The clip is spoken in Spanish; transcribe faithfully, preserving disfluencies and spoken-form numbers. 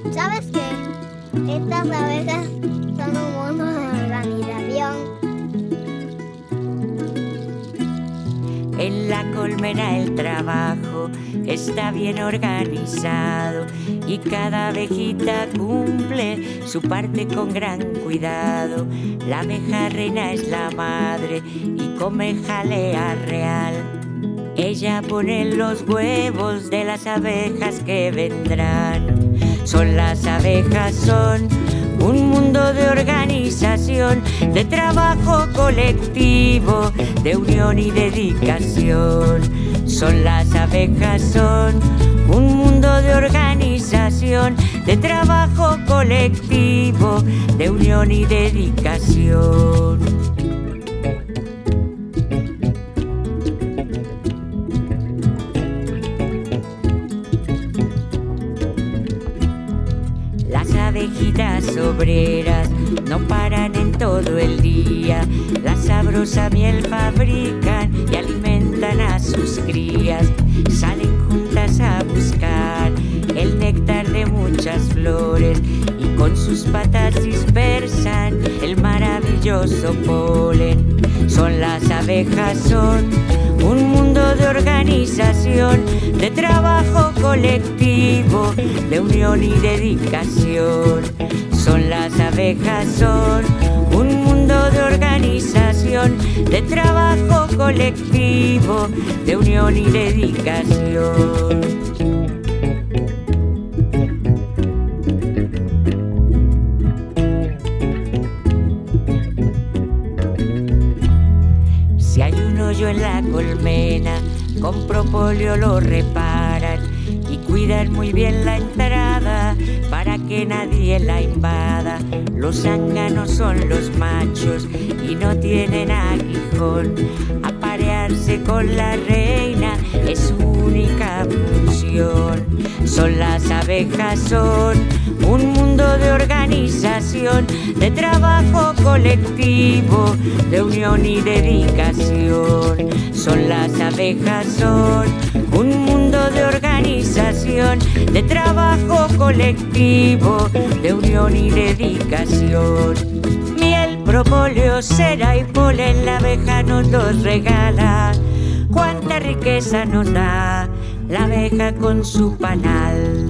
¿Sabes qué? Estas abejas son un mundo de organización. En la colmena el trabajo está bien organizado y cada abejita cumple su parte con gran cuidado. La abeja reina es la madre y come jalea real. Ella pone los huevos de las abejas que vendrán. Son las abejas, son un mundo de organización, de trabajo colectivo, de unión y dedicación. Son las abejas, son un mundo de organización, de trabajo colectivo, de unión y dedicación. Las abejitas obreras no paran en todo el día. La sabrosa miel fabrican y alimentan a sus crías. Salen juntas a buscar el néctar de muchas flores y con sus patas dispersan el maravilloso polen. Son las abejas, son un mundo de organización, de trabajo colectivo, de unión y dedicación. Son las abejas, son un mundo de organización, de trabajo colectivo, de unión y dedicación. Si hay un hoyo en la colmena, con propóleo lo reparan y cuidan muy bien la entrada para que nadie la invada. Los zánganos son los machos y no tienen aguijón. Aparearse con la reina es su única función. Son las abejas, son un mundo de organización, de trabajo colectivo, de unión y dedicación. Son las abejas, son un mundo de organización, de trabajo colectivo, de unión y dedicación. Miel, propóleo, cera y polen, la abeja nos los regala. Cuánta riqueza nos da la abeja con su panal.